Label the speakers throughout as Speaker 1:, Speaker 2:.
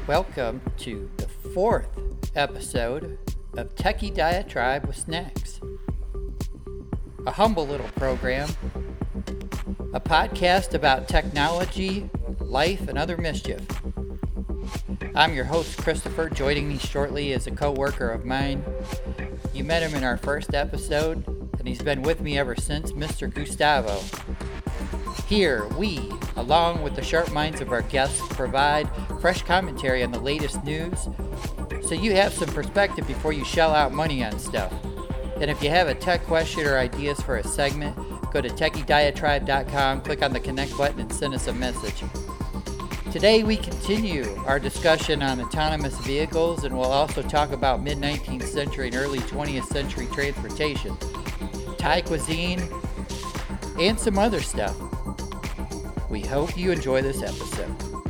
Speaker 1: Welcome to the fourth episode of Techie Diatribe with Snacks. A humble little program, a podcast about technology, life, and other mischief. I'm your host, Christopher. Joining me shortly is a co-worker of mine. You met him in our first episode, and he's been with me ever since, Mr. Gustavo. Here, we, along with the sharp minds of our guests, provide fresh commentary on the latest news, so you have some perspective before you shell out money on stuff. And if you have a tech question or ideas for a segment, go to techiediatribe.com, click on the connect button, and send us a message. Today we continue our discussion on autonomous vehicles, and we'll also talk about mid-19th century and early 20th century transportation, Thai cuisine, and some other stuff. We hope you enjoy this episode.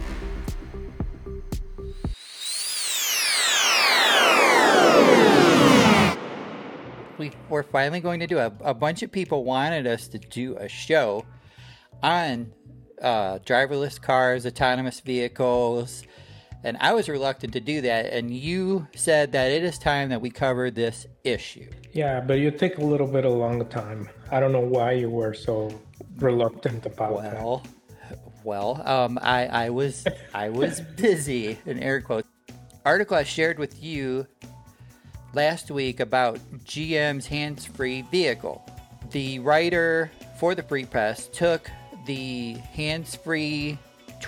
Speaker 1: We're finally going to do a bunch of people wanted us to do a show on driverless cars, autonomous vehicles, and I was reluctant to do that, and you said that it is time that we cover this issue.
Speaker 2: Yeah, but you take a little bit of longer time. I don't know why you were so reluctant about that.
Speaker 1: I was busy, in air quotes. Article I shared with you last week about GM's hands-free vehicle. The writer for the Free Press took the hands-free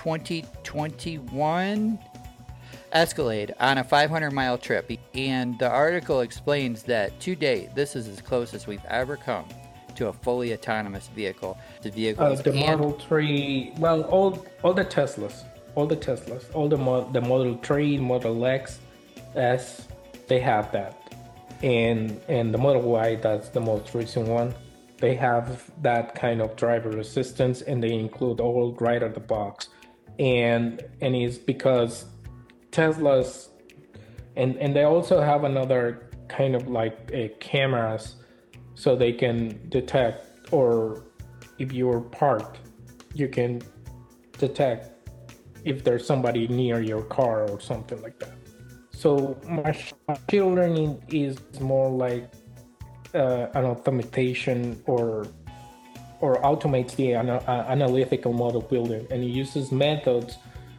Speaker 1: 2021 Escalade on a 500-mile trip, and the article explains that to date, this is as close as we've ever come to a fully autonomous vehicle. The vehicle
Speaker 2: the Model 3, well, all the Teslas, all the Model 3, Model X, S, they have that. And the Model Y, that's the most recent one. They have that kind of driver assistance, and they include all right out of the box. And it's because Teslas, and they also have another kind of like cameras, so they can detect, or if you're parked, you can detect if there's somebody near your car or something like that. So machine learning is more like an automation or automates the analytical model building, and it uses methods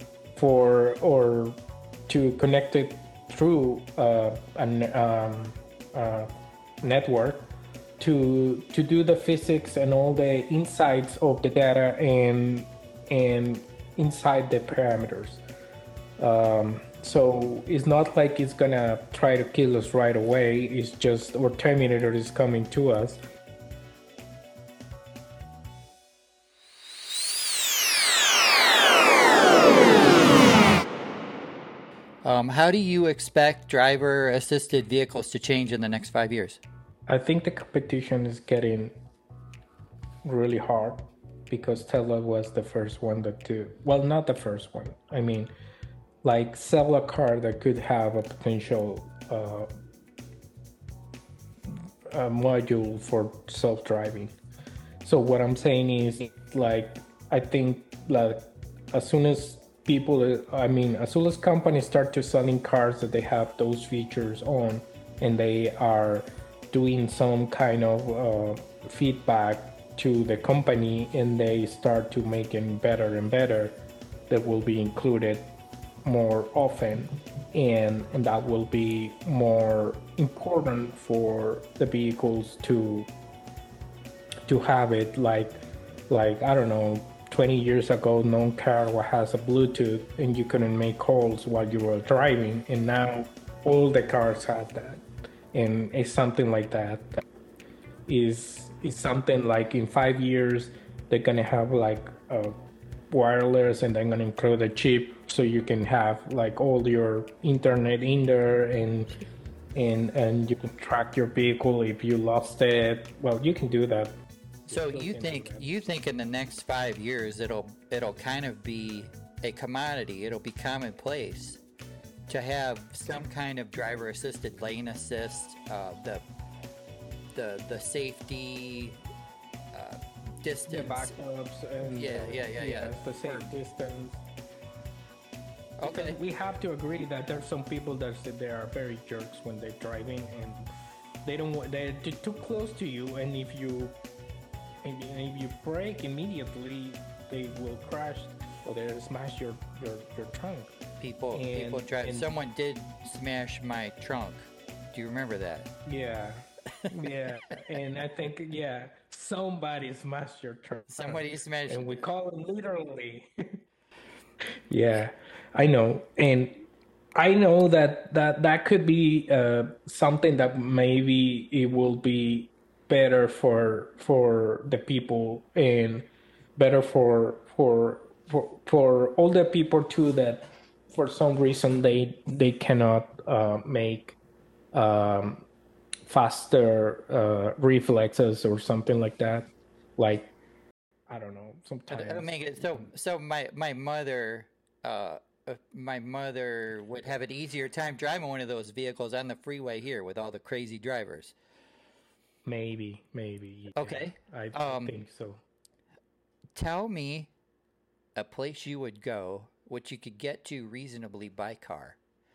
Speaker 2: to connect it through a network to do the physics and all the insights of the data and inside the parameters. So it's not like it's gonna try to kill us right away. It's just our Terminator is coming to us.
Speaker 1: How do you expect driver-assisted vehicles to change in the next 5 years?
Speaker 2: I think the competition is getting really hard because Tesla was the first one well, not the first one. I mean, like sell a car that could have a potential module for self-driving. So what I'm saying is, like, I think like as soon as companies start to selling cars that they have those features on, and they are doing some kind of feedback to the company, and they start to make it better and better, that will be included more often, and that will be more important for the vehicles to have it. Like I don't know, 20 years ago, no car has a Bluetooth, and you couldn't make calls while you were driving, and now all the cars have that. And it's something like that is something like in 5 years they're gonna have like wireless, and they're gonna include a chip so you can have like all your internet in there, and you can track your vehicle if you lost it. Well, you can do that.
Speaker 1: So you think in the next 5 years it'll kind of be a commodity, it'll be commonplace to have some kind of driver-assisted lane assist, the safety, distance,
Speaker 2: the backups, and
Speaker 1: yeah,
Speaker 2: the safe distance.
Speaker 1: Okay.
Speaker 2: we have to agree that there's some people that say they are very jerks when they're driving, and they don't want they're too close to you, and if you brake immediately, they will crash or they'll smash your trunk.
Speaker 1: People drive. Someone did smash my trunk. Do you remember that?
Speaker 2: Yeah, yeah, and I think somebody smashed your trunk,
Speaker 1: Somebody smashed.
Speaker 2: and we call it literally. Yeah, I know, and I know that could be something that maybe it will be better for the people, and better for all the people too, that for some reason they cannot make um, faster reflexes or something like that. Like, I don't know.
Speaker 1: It'll
Speaker 2: Sometimes.
Speaker 1: make it so. My mother would have an easier time driving one of those vehicles on the freeway here with all the crazy drivers.
Speaker 2: Maybe. Yeah,
Speaker 1: Okay.
Speaker 2: I
Speaker 1: Um,
Speaker 2: think so.
Speaker 1: Tell me a place you would go, which you could get to reasonably by car,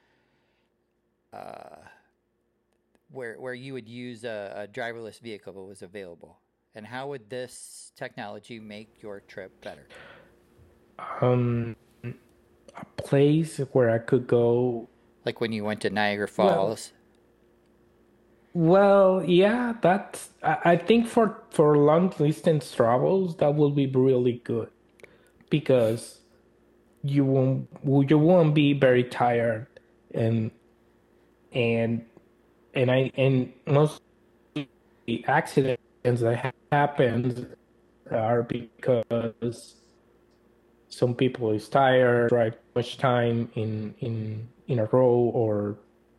Speaker 1: where you would use a driverless vehicle if it was available, and how would this technology make your trip better?
Speaker 2: Um, a place where I could go.
Speaker 1: Like when you went to Niagara
Speaker 2: Well,
Speaker 1: Falls.
Speaker 2: well, yeah. That's. I think for long distance travels, that will be really good because you won't be very tired, and and and most of the accidents that happen are because some people is tired, drive too much time in a row, or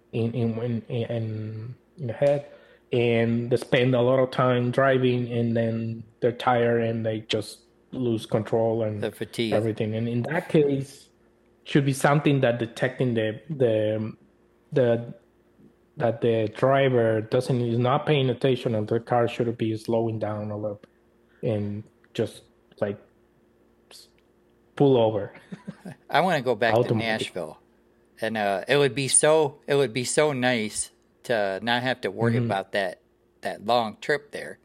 Speaker 2: in ahead, and they spend a lot of time driving, and then they're tired and they just lose control and
Speaker 1: The fatigue.
Speaker 2: everything. And in that case, should be something that detecting the that the driver doesn't is not paying attention, and the car should be slowing down a little and just like pull over
Speaker 1: I want to go back to
Speaker 2: automatically.
Speaker 1: Nashville, and it would be so nice to not have to worry
Speaker 2: Hmm.
Speaker 1: about that long trip there.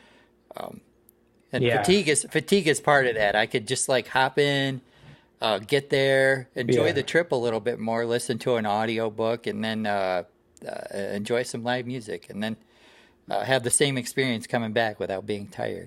Speaker 1: And
Speaker 2: Yeah,
Speaker 1: fatigue is part of that. I could just like hop in, get there, enjoy
Speaker 2: yeah,
Speaker 1: the trip a little bit more, listen to an audio book, and then enjoy some live music, and then have the same experience coming back without being tired.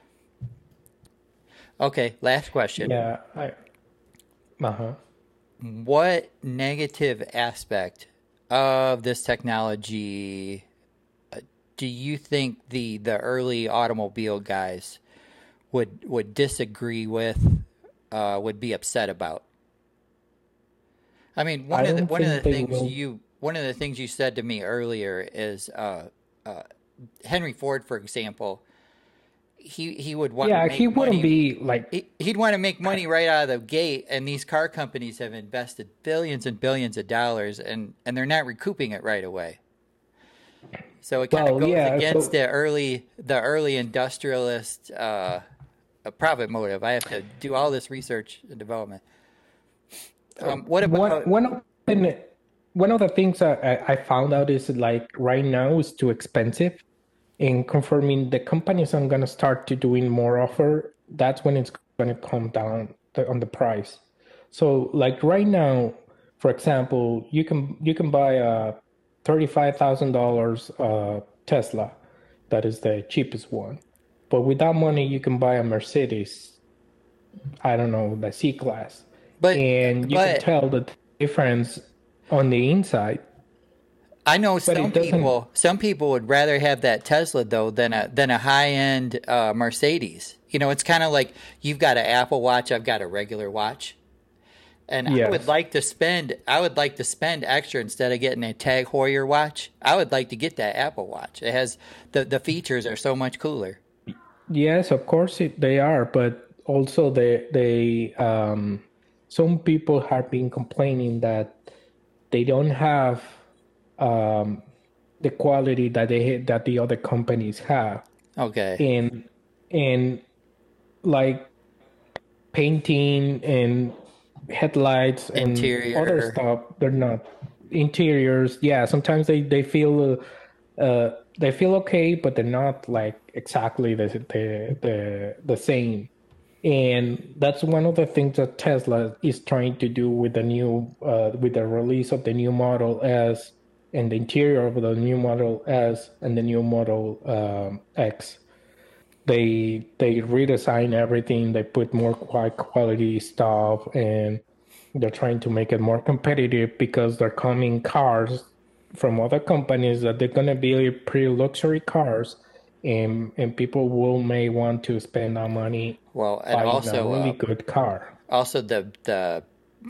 Speaker 1: Okay, last question.
Speaker 2: yeah. Uh-huh.
Speaker 1: What negative aspect of this technology do you think the early automobile guys would disagree with, would be upset about? I mean,
Speaker 2: I don't think they will.
Speaker 1: one of the things you said to me earlier is Henry Ford, for example. He would want to
Speaker 2: Yeah, he
Speaker 1: make
Speaker 2: wouldn't
Speaker 1: money.
Speaker 2: be like.
Speaker 1: He'd want to make money right out of the gate, and these car companies have invested billions and billions of dollars, and they're not recouping it right away. So it kind of
Speaker 2: Well,
Speaker 1: goes
Speaker 2: yeah.
Speaker 1: against
Speaker 2: So
Speaker 1: the early industrialist a profit motive. I have to do all this research and development. What
Speaker 2: one
Speaker 1: about
Speaker 2: one of the one of the things I found out is like right now is too expensive, and confirming the companies are gonna start to doing more offer. That's when it's gonna come down on the price. So like right now, for example, you can buy a $35,000 Tesla, that is the cheapest one. But with that money, you can buy a Mercedes, I don't know, the C class,
Speaker 1: but
Speaker 2: and you can
Speaker 1: but
Speaker 2: tell the difference on the inside.
Speaker 1: I know
Speaker 2: But
Speaker 1: some
Speaker 2: it doesn't.
Speaker 1: people some people would rather have that Tesla though than a high end Mercedes. It's kind of like you've got an Apple Watch, I've got a regular watch. And
Speaker 2: Yes.
Speaker 1: I would like to spend extra instead of getting a Tag Heuer watch. I would like to get that Apple Watch. It has the features are so much cooler.
Speaker 2: Yes, of course they are, but also some people have been complaining that they don't have um, the quality that the other companies have,
Speaker 1: Okay.
Speaker 2: and like painting and headlights and other
Speaker 1: Interior.
Speaker 2: stuff. They're not interiors. Yeah, sometimes they feel okay, but they're not like exactly the same. And that's one of the things that Tesla is trying to do with the new with the release of the new Model S and the interior of the new Model S and the new Model X. They redesign everything. They put more high quality stuff, and they're trying to make it more competitive because they're coming cars from other companies that they're gonna be pretty luxury cars, and people will may want to spend that money
Speaker 1: Well, and
Speaker 2: buying a
Speaker 1: also
Speaker 2: really good car.
Speaker 1: also the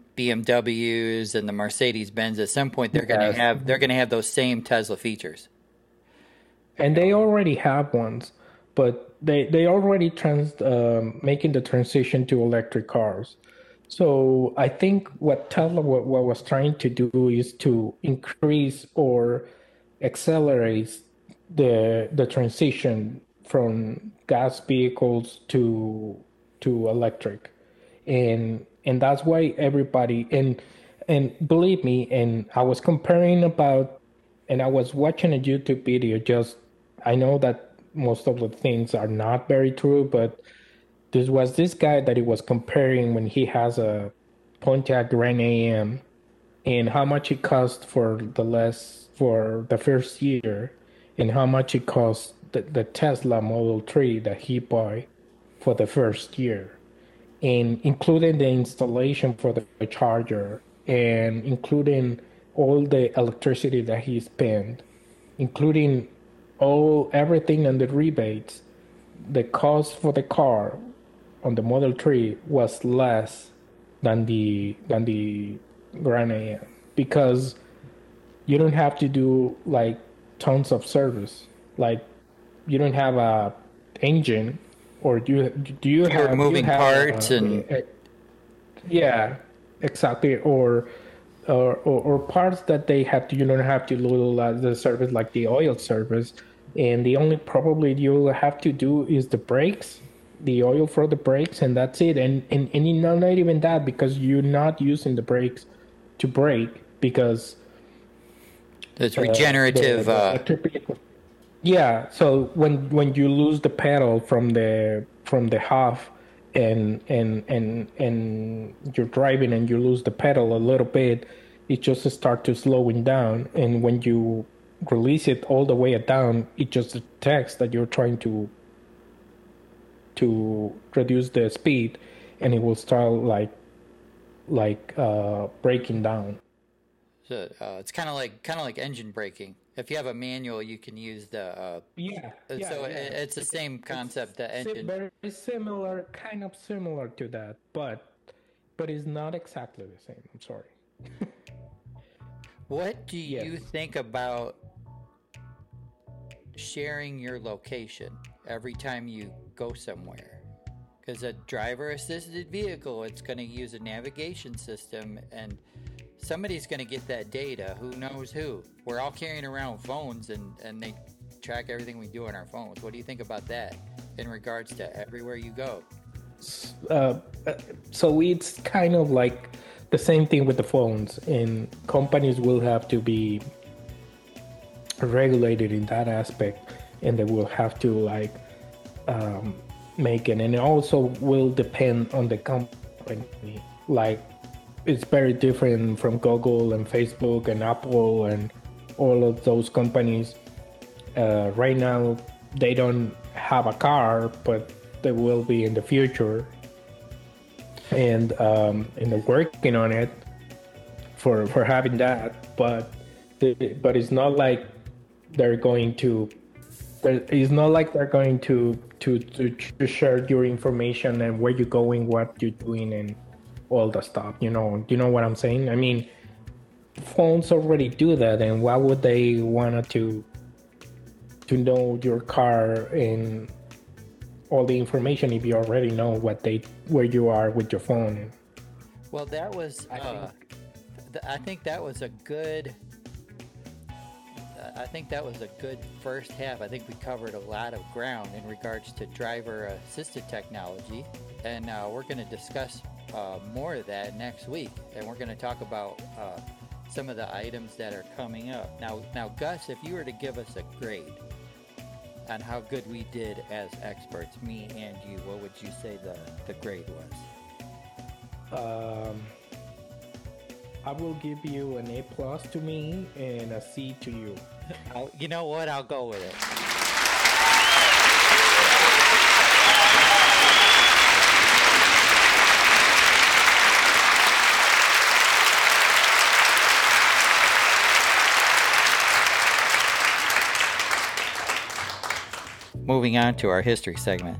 Speaker 1: BMWs and the Mercedes Benz. At some point,
Speaker 2: Yes,
Speaker 1: they're gonna have those same Tesla features.
Speaker 2: and they already have ones, but they already making the transition to electric cars. So I think what Tesla what was trying to do is to increase or accelerate the transition from gas vehicles to electric, and that's why everybody and believe me, and I was comparing about, and I was watching a YouTube video. Just I know that most of the things are not very true, but this was this guy that he was comparing when he has a Pontiac Grand AM and how much it cost for the first year, and how much it cost the Tesla Model 3 that he bought for the first year, and including the installation for the charger, and including all the electricity that he spent, including all everything and the rebates, the cost for the car on the Model 3 was less than the Grand AM, because you don't have to do like tons of service. Like you don't have a engine, or do
Speaker 1: You're
Speaker 2: you
Speaker 1: moving
Speaker 2: have
Speaker 1: parts and
Speaker 2: yeah, exactly, or parts that they have to, you don't have to do the service like the oil service, and the only probably you have to do is the brakes, the oil for the brakes, and that's it. And you know, not even that, because you're not using the brakes to brake, because
Speaker 1: it's regenerative.
Speaker 2: the electric vehicle. Yeah, so when you lose the pedal from the half, and you're driving and you lose the pedal a little bit, it just start to slowing down, and when you release it all the way down, it just detects that you're trying to reduce the speed, and it will start breaking down.
Speaker 1: So, it's kind of like engine braking. If you have a manual, you can use the.
Speaker 2: Yeah, yeah,
Speaker 1: So
Speaker 2: yeah.
Speaker 1: it's the same concept. The engine.
Speaker 2: Very similar, kind of similar to that, but it's not exactly the same. I'm sorry.
Speaker 1: What do you
Speaker 2: Yes.
Speaker 1: think about sharing your location every time you go somewhere? Because a driver-assisted vehicle, it's going to use a navigation system, and somebody's going to get that data. Who knows who? We're all carrying around phones, and they track everything we do on our phones. What do you think about that in regards to everywhere you go?
Speaker 2: Uh, so it's kind of like the same thing with the phones, and companies will have to be regulated in that aspect, and they will have to like make it, and it also will depend on the company. Like it's very different from Google and Facebook and Apple and all of those companies. Right now, they don't have a car, but they will be in the future, and they're working on it for having that. But it's not like they're going to. It's not like they're going to share your information and where you're going, what you're doing, and all the stuff. You know what I'm saying? I mean, phones already do that, and why would they want to know your car and all the information if you already know where you are with your phone?
Speaker 1: Well, that was. I think that was a good. I think that was a good first half. I think we covered a lot of ground in regards to driver-assisted technology, and we're going to discuss more of that next week, and we're going to talk about some of the items that are coming up. Now, Gus, if you were to give us a grade on how good we did as experts, me and you, what would you say the grade was?
Speaker 2: I will give you an A+ to me and a C to you.
Speaker 1: You know what? I'll go with it. Moving on to our history segment.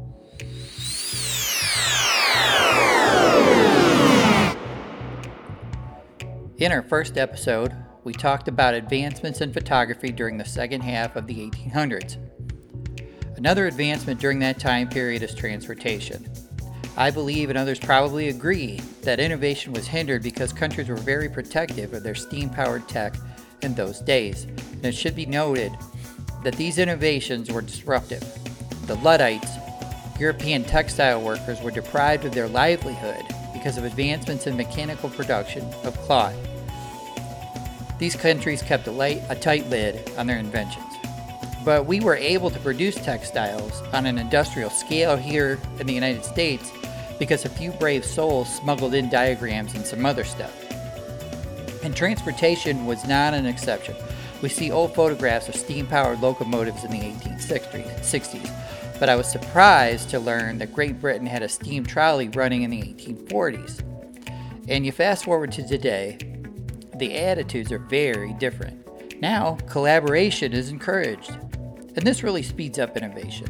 Speaker 1: In our first episode, we talked about advancements in photography during the second half of the 1800s. Another advancement during that time period is transportation. I believe, and others probably agree, that innovation was hindered because countries were very protective of their steam-powered tech in those days. And it should be noted that these innovations were disruptive. The Luddites, European textile workers, were deprived of their livelihood because of advancements in mechanical production of cloth. These countries kept a tight lid on their inventions. But we were able to produce textiles on an industrial scale here in the United States because a few brave souls smuggled in diagrams and some other stuff. And transportation was not an exception. We see old photographs of steam-powered locomotives in the 1860s, but I was surprised to learn that Great Britain had a steam trolley running in the 1840s. And you fast forward to today, the attitudes are very different. Now, collaboration is encouraged, and this really speeds up innovation.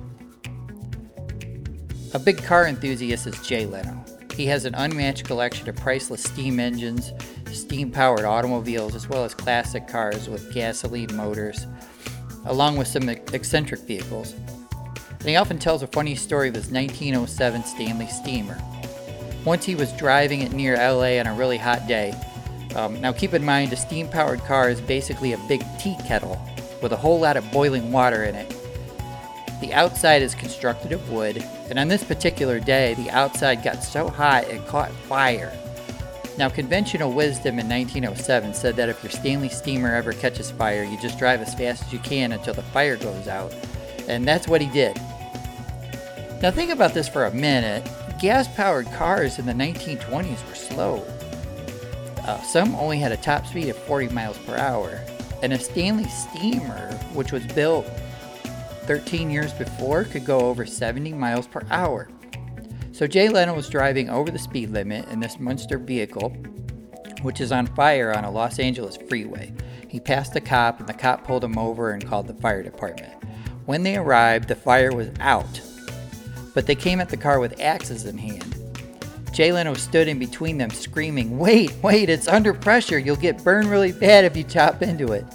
Speaker 1: A big car enthusiast is Jay Leno. He has an unmatched collection of priceless steam engines, steam-powered automobiles, as well as classic cars with gasoline motors, along with some eccentric vehicles. And he often tells a funny story of his 1907 Stanley steamer. Once he was driving it near LA on a really hot day. Now keep in mind, a steam-powered car is basically a big tea kettle with a whole lot of boiling water in it. The outside is constructed of wood, and on this particular day, the outside got so hot it caught fire. Now, conventional wisdom in 1907 said that if your Stanley steamer ever catches fire, you just drive as fast as you can until the fire goes out. And that's what he did. Now, think about this for a minute. Gas-powered cars in the 1920s were slow. Some only had a top speed of 40 miles per hour. And a Stanley steamer, which was built 13 years before, could go over 70 miles per hour. So Jay Leno was driving over the speed limit in this monster vehicle, which is on fire on a Los Angeles freeway. He passed the cop, and the cop pulled him over and called the fire department. When they arrived, the fire was out, but they came at the car with axes in hand. Jay Leno stood in between them screaming, wait, it's under pressure. You'll get burned really bad if you chop into it.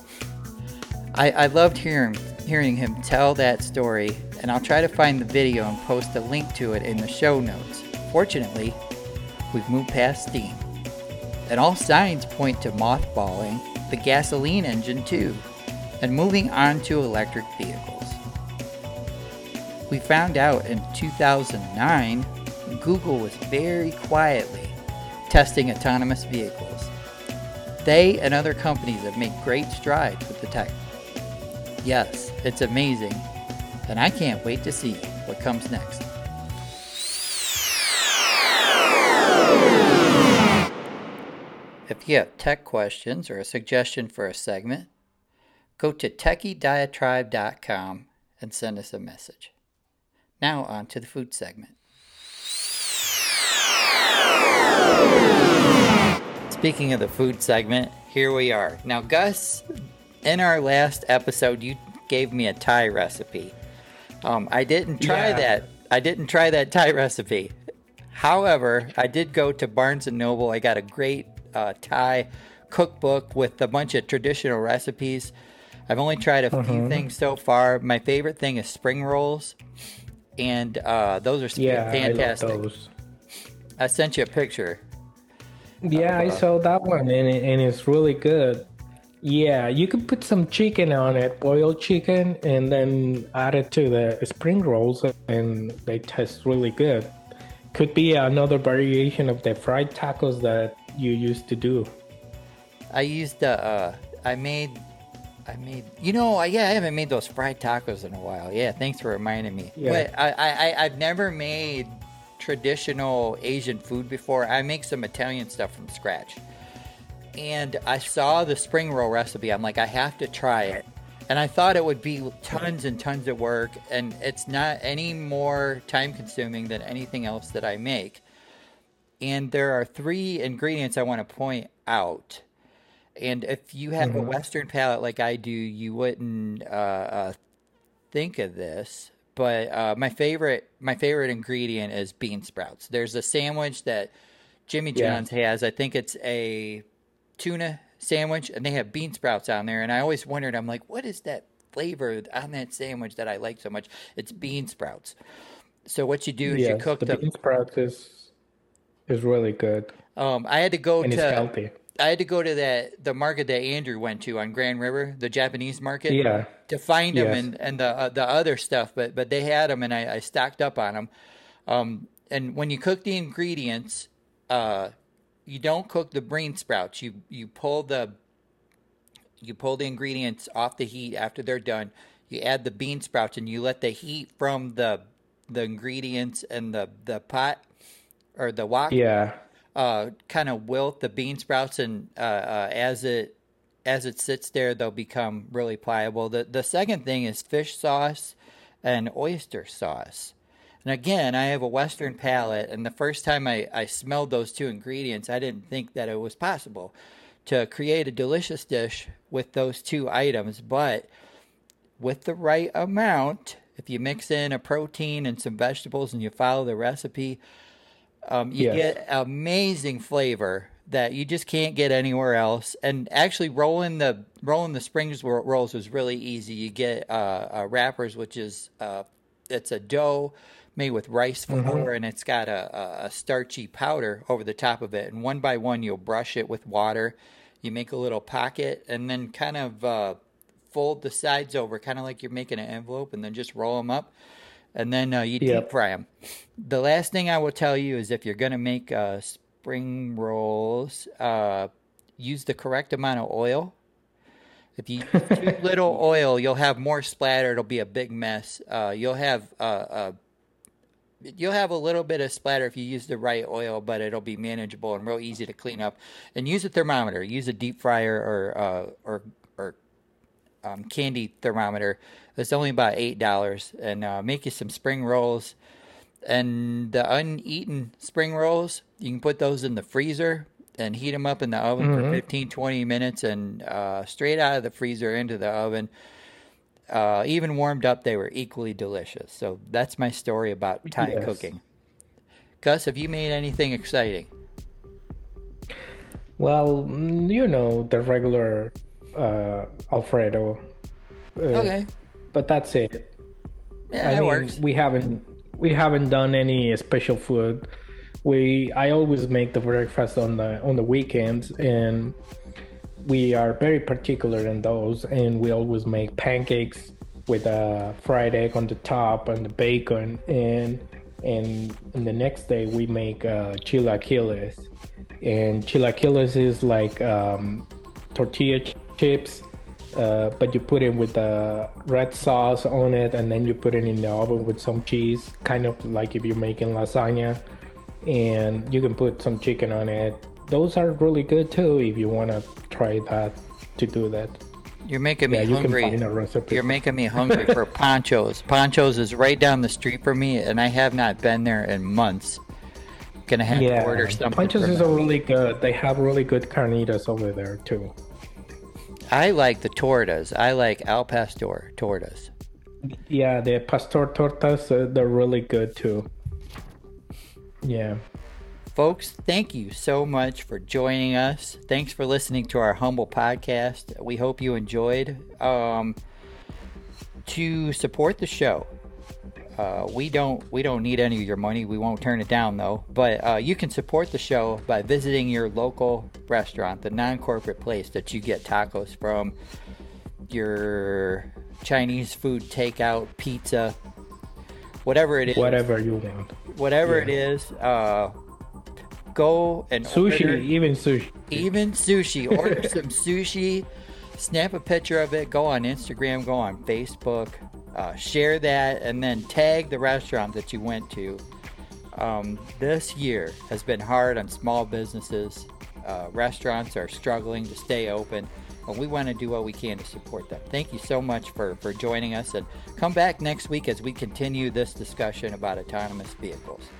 Speaker 1: I loved hearing him tell that story, and I'll try to find the video and post a link to it in the show notes. Fortunately, we've moved past steam, and all signs point to mothballing the gasoline engine too, and moving on to electric vehicles. We found out in 2009, Google was very quietly testing autonomous vehicles. They and other companies have made great strides with the tech. Yes, it's amazing, and I can't wait to see what comes next. If you have tech questions or a suggestion for a segment, go to techiediatribe.com and send us a message. Now on to the food segment. Speaking of the food segment, here we are. Now, Gus, in our last episode, you gave me a Thai recipe. I didn't try that. I didn't try that Thai recipe. However, I did go to Barnes & Noble. I got a great Thai cookbook with a bunch of traditional recipes. I've only tried a few things so far. My favorite thing is spring rolls, and those are fantastic.
Speaker 2: I love those.
Speaker 1: I sent you a picture.
Speaker 2: Yeah, I saw that one, and it's really good. Yeah, you could put some chicken on it, boiled chicken, and then add it to the spring rolls, and they taste really good. Could be another variation of the fried tacos that you used to do.
Speaker 1: I used I made, yeah, I haven't made those fried tacos in a while. Yeah, thanks for reminding me.
Speaker 2: Yeah.
Speaker 1: But I've never made traditional Asian food before. I make some Italian stuff from scratch. And I saw the spring roll recipe. I'm like, I have to try it. And I thought it would be tons and tons of work, and it's not any more time consuming than anything else that I make. And there are 3 ingredients I want to point out. And if you have a Western palate like I do, you wouldn't think of this. But my favorite ingredient is bean sprouts. There's a sandwich that Jimmy John's has. I think it's a tuna sandwich, and they have bean sprouts on there. And I always wondered, I'm like, what is that flavor on that sandwich that I like so much? It's bean sprouts. So what you do is you cook
Speaker 2: the bean sprouts is really good.
Speaker 1: I had to go
Speaker 2: and it's healthy.
Speaker 1: I had to go to the market that Andrew went to on Grand River, the Japanese market, to find them and the other stuff. But they had them, and I stocked up on them. And when you cook the ingredients, you don't cook the bean sprouts. You pull the ingredients off the heat after they're done. You add the bean sprouts, and you let the heat from the ingredients and the pot or the wok kind of wilt the bean sprouts, and as it sits there, they'll become really pliable. The second thing is fish sauce and oyster sauce. And again, I have a Western palate, and the first time I smelled those 2 ingredients, I didn't think that it was possible to create a delicious dish with those 2 items. But with the right amount, if you mix in a protein and some vegetables and you follow the recipe, you get amazing flavor that you just can't get anywhere else. And actually, rolling the Springs rolls was really easy. You get wrappers, which is it's a dough made with rice flour, and it's got a starchy powder over the top of it. And one by one, you'll brush it with water. You make a little pocket, and then kind of fold the sides over, kind of like you're making an envelope, and then just roll them up. And then you deep fry them. The last thing I will tell you is if you're going to make spring rolls, use the correct amount of oil. If you use too little oil, you'll have more splatter. It'll be a big mess. You'll have a little bit of splatter if you use the right oil, but it'll be manageable and real easy to clean up. And use a thermometer. Use a deep fryer or candy thermometer. It's only about $8, and make you some spring rolls. And the uneaten spring rolls, you can put those in the freezer and heat them up in the oven for 15-20 minutes, and straight out of the freezer into the oven. Even warmed up, they were equally delicious. So that's my story about Thai cooking. Gus, have you made anything exciting?
Speaker 2: Well, the regular Alfredo.
Speaker 1: Okay.
Speaker 2: But that's it.
Speaker 1: Yeah, that works.
Speaker 2: We haven't done any special food. I always make the breakfast on the weekends, and we are very particular in those. And we always make pancakes with a fried egg on the top and the bacon, and the next day we make chilaquiles. And chilaquiles is like tortilla chips. But you put it with the red sauce on it, and then you put it in the oven with some cheese, kind of like if you're making lasagna, and you can put some chicken on it. Those are really good too if you want to try to do that.
Speaker 1: You're making me hungry.
Speaker 2: You can find a recipe.
Speaker 1: You're making me hungry for Pancho's. Pancho's is right down the street from me, and I have not been there in months. Gonna have to order something.
Speaker 2: Pancho's is really good. They have really good carnitas over there too.
Speaker 1: I like the tortas. I like Al Pastor tortas.
Speaker 2: Yeah, the Pastor tortas, they're really good too. Yeah.
Speaker 1: Folks, thank you so much for joining us. Thanks for listening to our humble podcast. We hope you enjoyed. To support the show, we don't need any of your money. We won't turn it down though. But you can support the show by visiting your local restaurant, the non-corporate place that you get tacos from, your Chinese food takeout, pizza, whatever it is.
Speaker 2: Whatever you want.
Speaker 1: Whatever it is, go and
Speaker 2: sushi,
Speaker 1: order.
Speaker 2: even sushi.
Speaker 1: Even sushi. Order some sushi. Snap a picture of it. Go on Instagram. Go on Facebook. Share that, and then tag the restaurant that you went to. This year has been hard on small businesses. Restaurants are struggling to stay open, but we want to do what we can to support them. Thank you so much for joining us, and come back next week as we continue this discussion about autonomous vehicles.